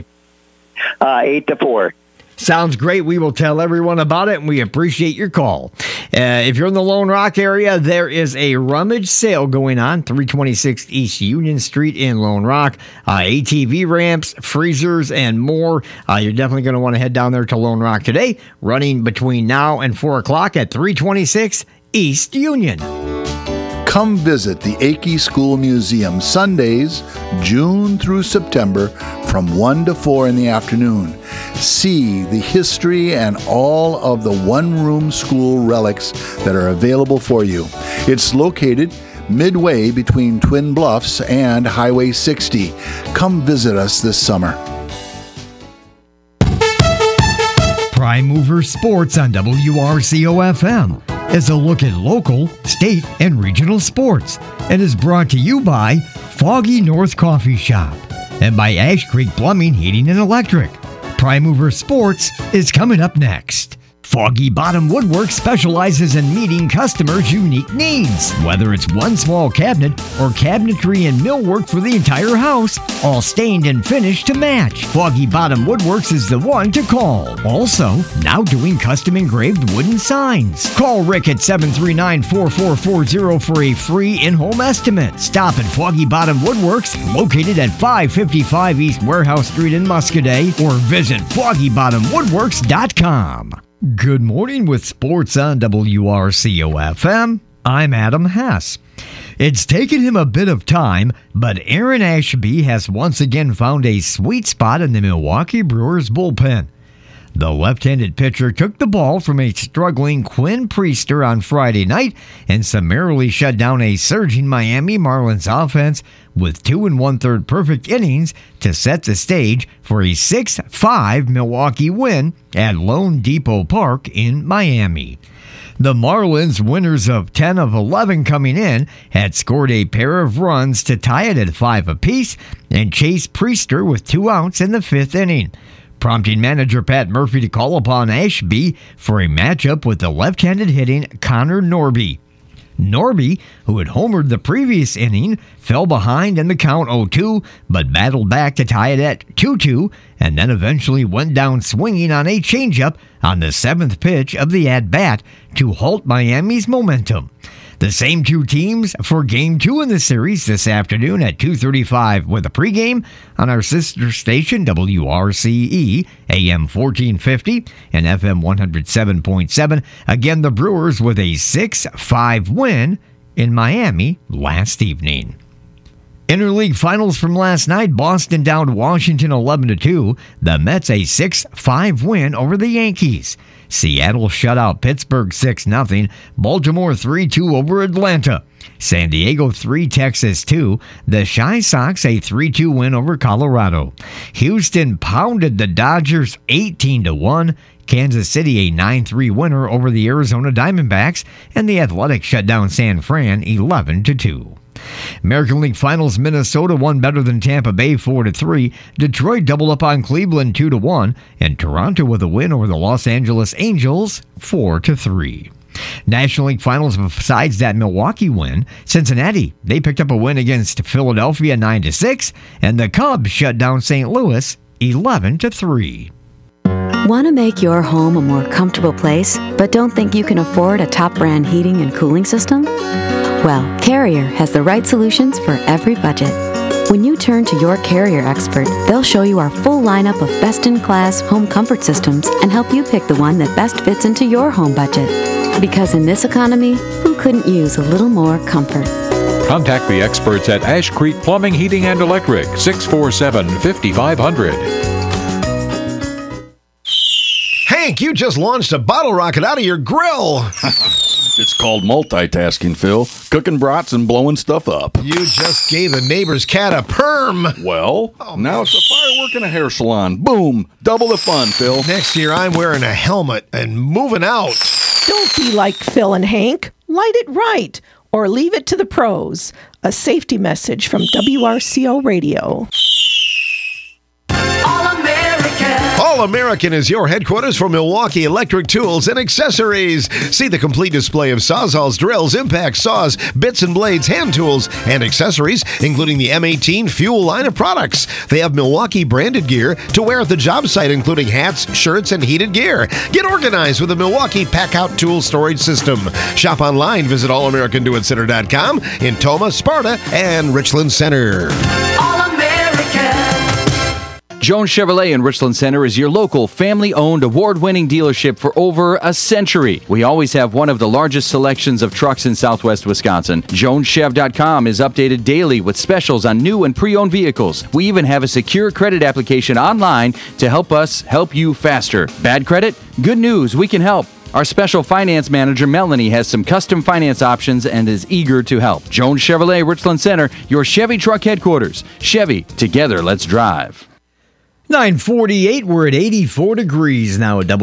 8 to 4.
Sounds great. We will tell everyone about it, and we appreciate your call. If you're in the Lone Rock area, there is a rummage sale going on, 326 East Union Street in Lone Rock. ATV ramps, freezers, and more. You're definitely going to want to head down there to Lone Rock today, running between now and 4 o'clock at 326 East Union.
Come visit the Akey School Museum Sundays, June through September, from 1 to 4 in the afternoon. See the history and all of the one-room school relics that are available for you. It's located midway between Twin Bluffs and Highway 60. Come visit us this summer.
Prime Mover Sports on WRCO-FM is a look at local, state, and regional sports, and is brought to you by Foggy North Coffee Shop and by Ash Creek Plumbing, Heating, and Electric. Prime Mover Sports is coming up next. Foggy Bottom Woodwork specializes in meeting customers' unique needs. Whether it's one small cabinet or cabinetry and millwork for the entire house, all stained and finished to match, Foggy Bottom Woodworks is the one to call. Also, now doing custom engraved wooden signs. Call Rick at 739-4440 for a free in-home estimate. Stop at Foggy Bottom Woodworks, located at 555 East Warehouse Street in Muscadet, or visit foggybottomwoodworks.com. Good morning with sports on WRCO-FM. I'm Adam Hess. It's taken him a bit of time, but Aaron Ashby has once again found a sweet spot in the Milwaukee Brewers bullpen. The left-handed pitcher took the ball from a struggling Quinn Priester on Friday night and summarily shut down a surging Miami Marlins offense with 2 1/3 perfect innings to set the stage for a 6-5 Milwaukee win at Lone Depot Park in Miami. The Marlins, winners of 10 of 11 coming in, had scored a pair of runs to tie it at 5 apiece and chased Priester with 2 outs in the 5th inning, prompting manager Pat Murphy to call upon Ashby for a matchup with the left-handed hitting Connor Norby. Norby, who had homered the previous inning, fell behind in the count 0-2, but battled back to tie it at 2-2, and then eventually went down swinging on a changeup on the 7th pitch of the at-bat to halt Miami's momentum. The same two teams for Game 2 in the series this afternoon at 2:35 with a pregame on our sister station WRCE, AM 1450 and FM 107.7. Again, the Brewers with a 6-5 win in Miami last evening. Interleague finals from last night, Boston downed Washington 11-2. The Mets a 6-5 win over the Yankees. Seattle shut out Pittsburgh 6-0. Baltimore 3-2 over Atlanta. San Diego 3, Texas 2. The Chi Sox a 3-2 win over Colorado. Houston pounded the Dodgers 18-1. Kansas City a 9-3 winner over the Arizona Diamondbacks, and the Athletics shut down San Fran 11-2. American League Finals, Minnesota won better than Tampa Bay 4-3. Detroit doubled up on Cleveland 2-1, and Toronto with a win over the Los Angeles Angels 4-3. National League Finals, besides that Milwaukee win, Cincinnati, they picked up a win against Philadelphia 9-6, and the Cubs shut down St. Louis 11-3.
Want to make your home a more comfortable place, but don't think you can afford a top brand heating and cooling system? Well, Carrier has the right solutions for every budget. When you turn to your Carrier expert, they'll show you our full lineup of best-in-class home comfort systems and help you pick the one that best fits into your home budget. Because in this economy, who couldn't use a little more comfort?
Contact the experts at Ash Creek Plumbing, Heating, and Electric, 647-5500.
Hank, you just launched a bottle rocket out of your grill.
It's called multitasking, Phil. Cooking brats and blowing stuff up.
You just gave the neighbor's cat a perm.
Well, now it's a firework and a hair salon. Boom. Double the fun, Phil.
Next year, I'm wearing a helmet and moving out.
Don't be like Phil and Hank. Light it right, or leave it to the pros. A safety message from WRCO Radio.
All-American is your headquarters for Milwaukee electric tools and accessories. See the complete display of Sawzalls, drills, impact saws, bits and blades, hand tools, and accessories, including the M18 Fuel line of products. They have Milwaukee branded gear to wear at the job site, including hats, shirts, and heated gear. Get organized with the Milwaukee Pack-Out Tool Storage System. Shop online. Visit allamericandoitcenter.com in Toma, Sparta, and Richland Center.
Jones Chevrolet in Richland Center is your local, family-owned, award-winning dealership for over a century. We always have one of the largest selections of trucks in southwest Wisconsin. JonesChev.com is updated daily with specials on new and pre-owned vehicles. We even have a secure credit application online to help us help you faster. Bad credit? Good news, we can help. Our special finance manager, Melanie, has some custom finance options and is eager to help. Jones Chevrolet, Richland Center, your Chevy truck headquarters. Chevy, together, let's drive.
9:48, we're at 84 degrees now at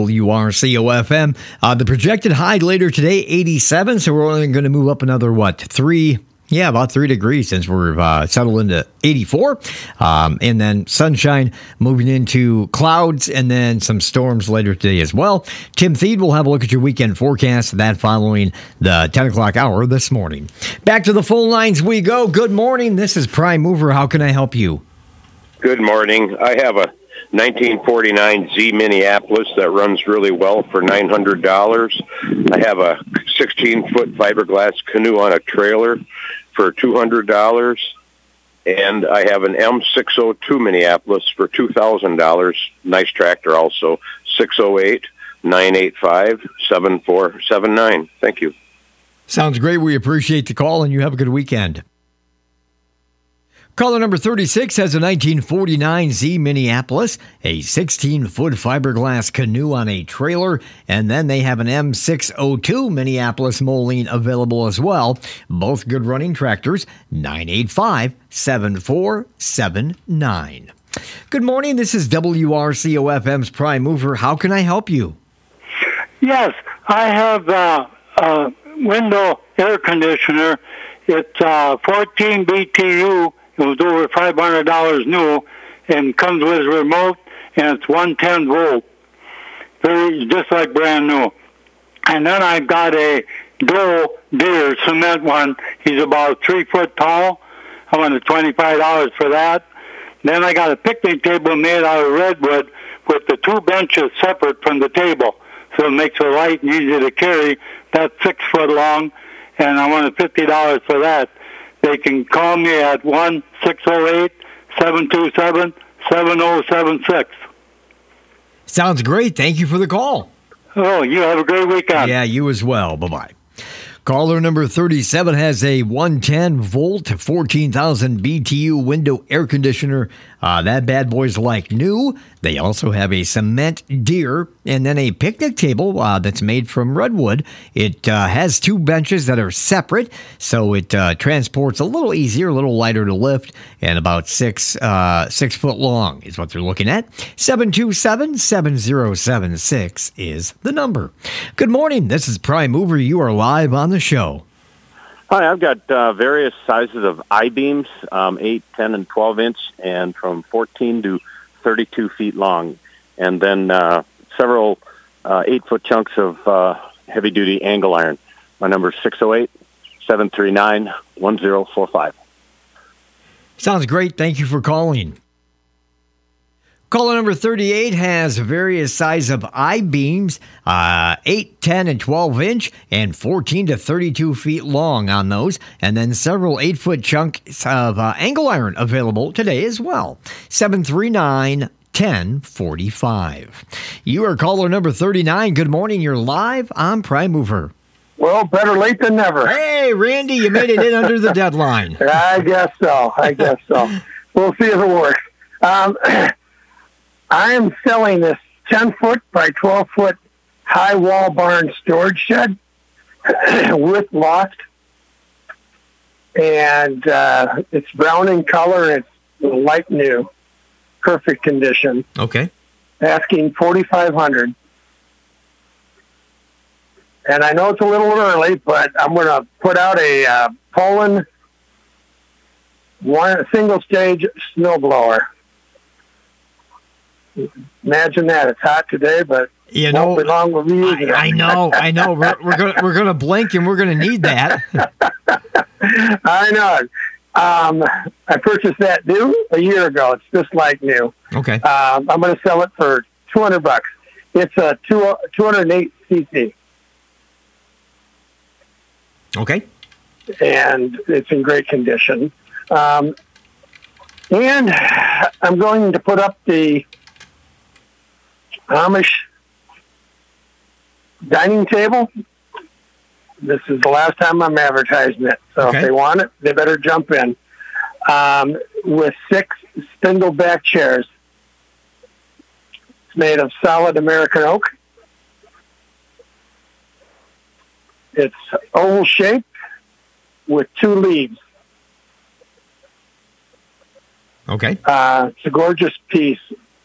WRCO-FM. The projected high later today, 87, so we're only going to move up another, 3 Yeah, about 3 degrees since we're settled into 84. And then sunshine moving into clouds and then some storms later today as well. Tim Thied will have a look at your weekend forecast, that following the 10 o'clock hour this morning. Back to the phone lines we go. Good morning. This is Prime Mover. How can I help you?
Good morning. I have a 1949 Z Minneapolis that runs really well for $900. I have a 16-foot fiberglass canoe on a trailer for $200, and I have an M602 Minneapolis for $2,000. Nice tractor also. 608-985-7479. Thank you.
Sounds great. We appreciate the call, and you have a good weekend. Caller number 36 has a 1949 Z Minneapolis, a 16-foot fiberglass canoe on a trailer, and then they have an M602 Minneapolis Moline available as well. Both good running tractors, 985-7479. Good morning, this is WRCO-FM's Prime Mover. How can I help you?
Yes, I have a window air conditioner. It's 14 BTU. It was over $500 new, and comes with a remote, and it's 110 volt, just like brand new. And then I've got a Doe Deer cement one. He's about 3 foot tall. I wanted $25 for that. Then I got a picnic table made out of redwood with the 2 benches separate from the table, so it makes it light and easy to carry. That's 6 foot long, and I wanted $50 for that. They can call me at 1-608-727-7076.
Sounds great. Thank you for the call.
Oh, you have a great weekend.
Yeah, you as well. Bye-bye. Caller number 37 has a 110-volt, 14,000 BTU window air conditioner. That bad boy's like new. They also have a cement Deer and then a picnic table that's made from redwood. It has 2 benches that are separate, so it transports a little easier, a little lighter to lift, and about 6 foot long is what they're looking at. 727-7076 is the number. Good morning. This is Prime Mover. You are live on the show.
Hi, I've got various sizes of I-beams, 8, 10, and 12-inch, and from 14 to 32 feet long. And then several 8-foot chunks of heavy-duty angle iron. My number is 608-739-1045.
Sounds great. Thank you for calling. Caller number 38 has various size of I-beams, 8, 10, and 12-inch, and 14 to 32 feet long on those, and then several 8-foot chunks of angle iron available today as well. 739-1045. You are caller number 39. Good morning. You're live on Prime Mover.
Well, better late than never.
Hey, Randy, you made it in under the deadline.
I guess so. We'll see if it works. I am selling this 10-foot by 12-foot high wall barn storage shed with loft. And it's brown in color. It's light new. Perfect condition.
Okay.
Asking $4,500. And I know it's a little early, but I'm going to put out a Poland single-stage snowblower. Imagine that. It's hot today, but won't be long we'll be using it.
I know. We're gonna blink and we're gonna need that.
I know. I purchased that new a year ago. It's just like new.
Okay.
I'm going to sell it for $200. It's a 208 cc.
Okay.
And it's in great condition. And I'm going to put up the Amish dining table. This is the last time I'm advertising it. So if they want it, they better jump in. With 6 spindle-back chairs. It's made of solid American oak. It's oval shaped with 2 leaves.
Okay.
It's a gorgeous piece.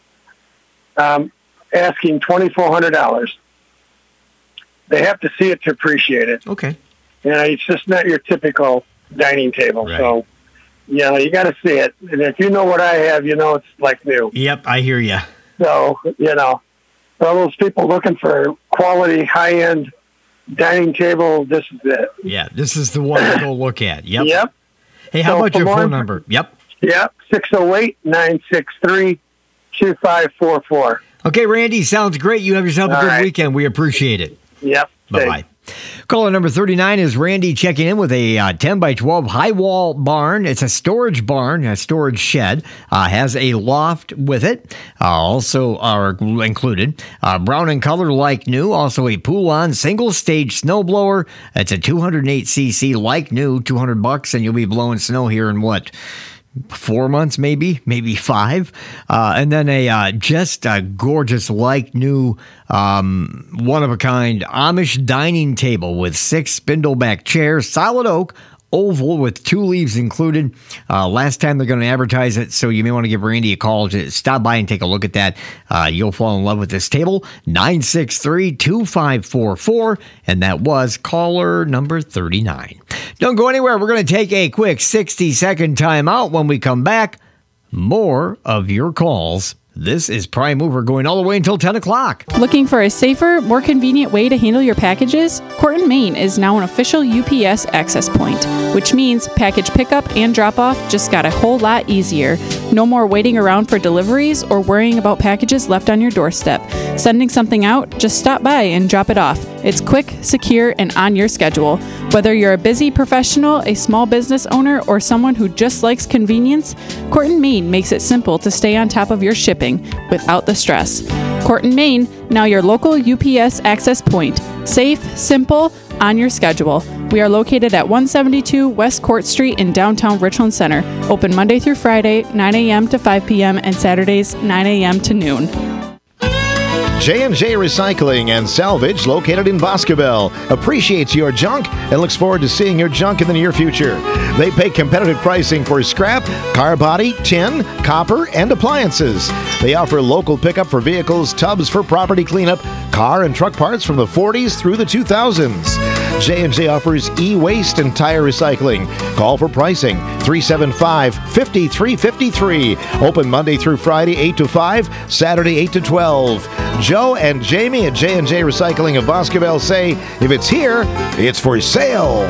Asking $2,400. They have to see it to appreciate it.
Okay.
You know, it's just not your typical dining table.
Right.
So, you got to see it. And if you know what I have, it's like new.
Yep, I hear you.
So, for all those people looking for quality, high-end dining table, this is it.
Yeah, this is the one to go look at. Yep.
Yep.
Hey, how
So
about
for
your
more
phone number? Yep.
Yep, 608-963-2544.
Okay, Randy, sounds great. You have yourself a
All
good
right.
weekend. We appreciate it.
Yep.
Bye-bye. Caller number 39 is Randy checking in with a 10 by 12 high wall barn. It's a storage barn, a storage shed. Has a loft with it. Also are included. Brown in color like new. Also a pool-on single stage snowblower. It's a 208cc like new, $200, and you'll be blowing snow here in what? 4 months, maybe 5. And then just a gorgeous, like new, one of a kind Amish dining table with 6 spindleback chairs, solid oak, oval with 2 leaves included. Last time they're going to advertise it, so you may want to give Randy a call to stop by and take a look at that. You'll fall in love with this table. 963-2544, and that was caller number 39. Don't go anywhere. We're going to take a quick 60-second time out. When we come back, more of your calls. This is Prime Mover going all the way until 10 o'clock.
Looking for a safer, more convenient way to handle your packages? Corton, Maine is now an official UPS access point, which means package pickup and drop-off just got a whole lot easier. No more waiting around for deliveries or worrying about packages left on your doorstep. Sending something out? Just stop by and drop it off. It's quick, secure, and on your schedule. Whether you're a busy professional, a small business owner, or someone who just likes convenience, Corton, Maine makes it simple to stay on top of your shipping without the stress. Corton, Maine, now your local UPS access point. Safe, simple, on your schedule. We are located at 172 West Court Street in downtown Richland Center. Open Monday through Friday, 9 a.m. to 5 p.m. and Saturdays, 9 a.m. to noon.
J&J Recycling and Salvage, located in Boscobel, appreciates your junk and looks forward to seeing your junk in the near future. They pay competitive pricing for scrap, car body, tin, copper, and appliances. They offer local pickup for vehicles, tubs for property cleanup, car and truck parts from the 40s through the 2000s. J&J offers e-waste and tire recycling. Call for pricing, 375-5353. Open Monday through Friday, 8 to 5, Saturday, 8 to 12. Joe and Jamie at J&J Recycling of Boscobel say, if it's here, it's for sale.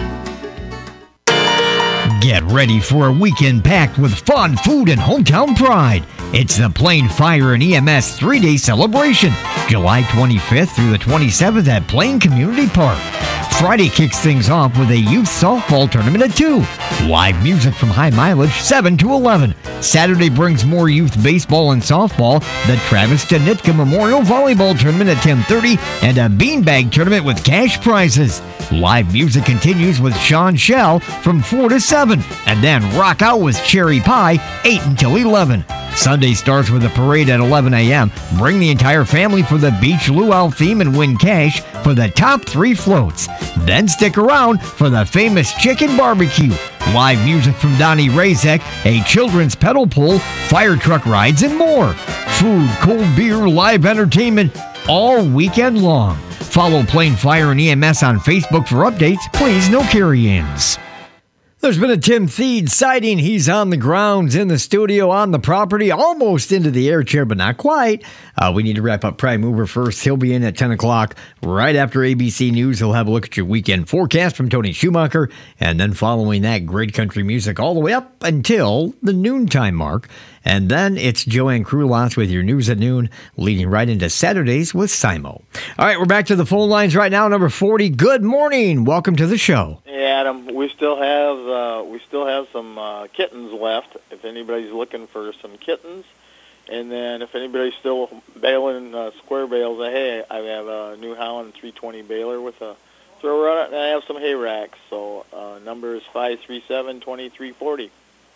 Get ready for a weekend packed with fun, food, and hometown pride. It's the Plain Fire and EMS 3-day celebration, July 25th through the 27th at Plain Community Park. Friday kicks things off with a youth softball tournament at 2. Live music from High Mileage, 7 to 11. Saturday brings more youth baseball and softball, the Travis Danitka Memorial Volleyball Tournament at 10:30, and a beanbag tournament with cash prizes. Live music continues with Sean Shell from 4 to 7, and then rock out with Cherry Pie, 8 until 11. Sunday starts with a parade at 11 a.m. Bring the entire family for the Beach Luau theme and win cash for the top 3 floats. Then stick around for the famous chicken barbecue. Live music from Donnie Razek, a children's pedal pull, fire truck rides, and more. Food, cold beer, live entertainment all weekend long. Follow Plain Fire and EMS on Facebook for updates. Please, no carry-ins. There's been a Tim Theed sighting. He's on the grounds, in the studio, on the property, almost into the air chair, but not quite. We need to wrap up Prime Mover first. He'll be in at 10 o'clock. Right after ABC News, he'll have a look at your weekend forecast from Tony Schumacher. And then following that, great country music all the way up until the noontime mark. And then it's Joanne Krulots with your news at noon, leading right into Saturdays with Simo. All right, we're back to the phone lines right now. Number 40, good morning. Welcome to the show.
Hey, Adam, we still have some kittens left, if anybody's looking for some kittens. And then if anybody's still baling square bales of hay, I have a New Holland 320 baler with a thrower on it, and I have some hay racks. So number is 537-2340.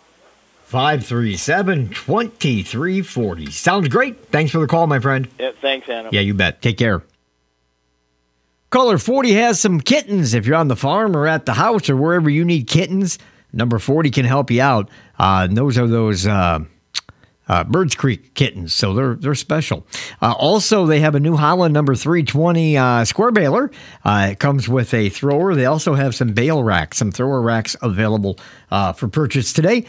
537-2340. Sounds great. Thanks for the call, my friend.
Yeah, thanks, Adam.
Yeah, you bet. Take care. Caller 40 has some kittens. If you're on the farm or at the house or wherever you need kittens, number 40 can help you out. Those are those Birds Creek kittens, so they're special. Also, they have a New Holland number 320 square baler. It comes with a thrower. They also have some bale racks, some thrower racks available for purchase today.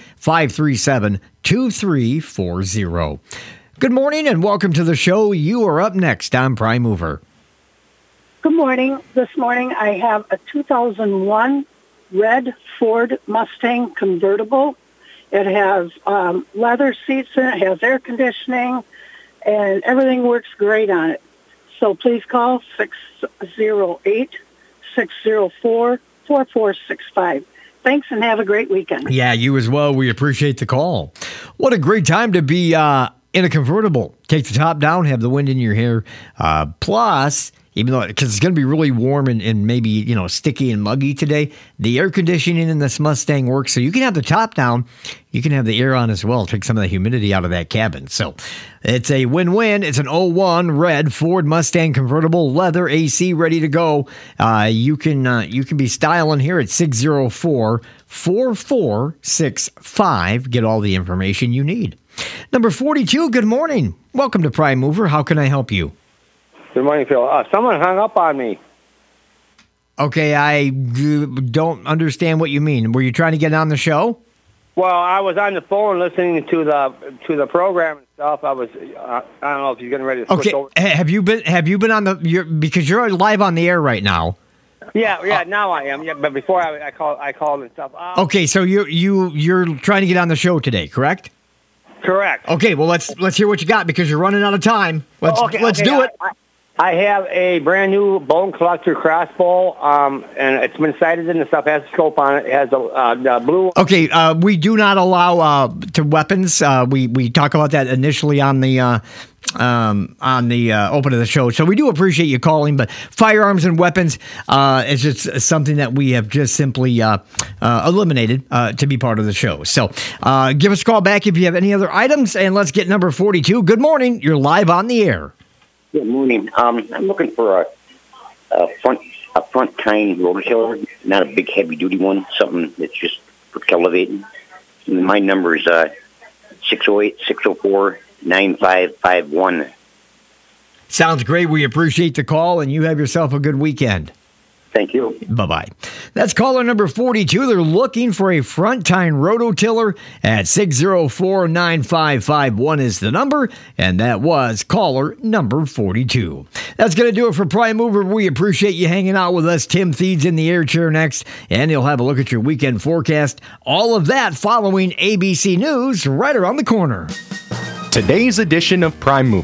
537-2340. Good morning and welcome to the show. You are up next on Prime Mover.
Good morning. This morning I have a 2001 red Ford Mustang convertible. It has leather seats in it, has air conditioning, and everything works great on it. So please call 608-604-4465. Thanks and have a great weekend.
Yeah, you as well. We appreciate the call. What a great time to be in a convertible. Take the top down, have the wind in your hair. Plus, even though, because it's going to be really warm and maybe, sticky and muggy today, the air conditioning in this Mustang works. So you can have the top down, you can have the air on as well, take some of the humidity out of that cabin. So it's a win-win. It's an 01 red Ford Mustang convertible, leather, AC, ready to go. You can be styling here at 604-4465. Get all the information you need. Number 42, good morning. Welcome to Prime Mover. How can I help you?
Good morning, Phil. Someone hung up on me.
Okay, I don't understand what you mean. Were you trying to get on the show?
Well, I was on the phone listening to the program and stuff. I don't know if you're getting ready to switch over.
Have you been on because you're live on the air right now?
Yeah, now I am. Yeah, but before I called and stuff.
Okay, so you're trying to get on the show today, correct?
Correct.
Okay, well let's hear what you got because you're running out of time. Let's do it.
I have a brand new bone collector crossbow, and it's been sighted and the stuff. Has a scope on it. It has a blue.
Okay, we do not allow to weapons. We talk about that initially on the open of the show. So we do appreciate you calling, but firearms and weapons is just something that we have just simply eliminated to be part of the show. So give us a call back if you have any other items, and let's get number 42. Good morning. You're live on the air.
Good morning. I'm looking for a front tine rototiller, not a big heavy duty one, something that's just for cultivating. And my number is 608-604-9551.
Sounds great. We appreciate the call, and you have yourself a good weekend.
Thank you.
Bye-bye. That's caller number 42. They're looking for a front tine rototiller at 604-9551 is the number, and that was caller number 42. That's going to do it for Prime Mover. We appreciate you hanging out with us. Tim Theed's in the air chair next, and he'll have a look at your weekend forecast. All of that following ABC News right around the corner.
Today's edition of Prime Mover